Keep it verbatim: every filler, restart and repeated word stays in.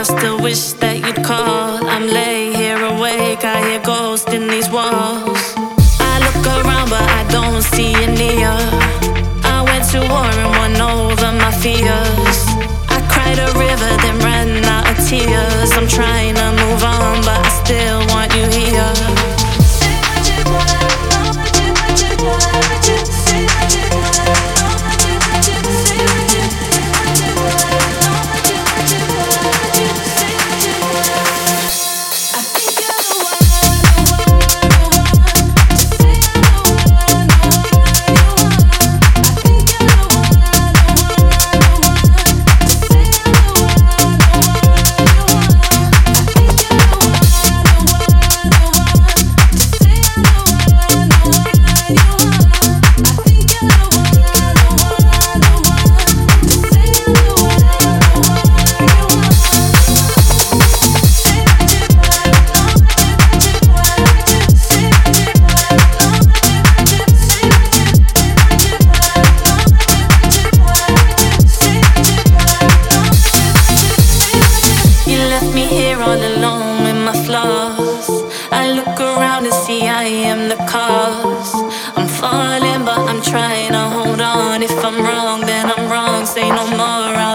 still wish that you'd call. I'm lay here awake, I hear ghosts in these walls. I look around but I don't see you near. I went to war and won over my fears. I cried a river then ran out of tears. I'm trying to move on but I still want you here. Say what you want, know what you, what you, what you, say what you want, know what you, what you, say what you, what you want, know what you, what you, what you, say what you want. I think you're the one, the one, the one. Just say I'm the one, the one you want. I think you're the one, the one, the one. Just say I'm the one, the one you want. I think you're the one, the one, the one. Just say I'm the one, the one you want. I think you're the one, the one, the one. Just say I'm the one, the one, the one you want. You left me here all alone with my flaws. I look around and see I am the cause. I'm falling but I'm trying to hold on. If I'm wrong then I'm wrong. Say no more, I'll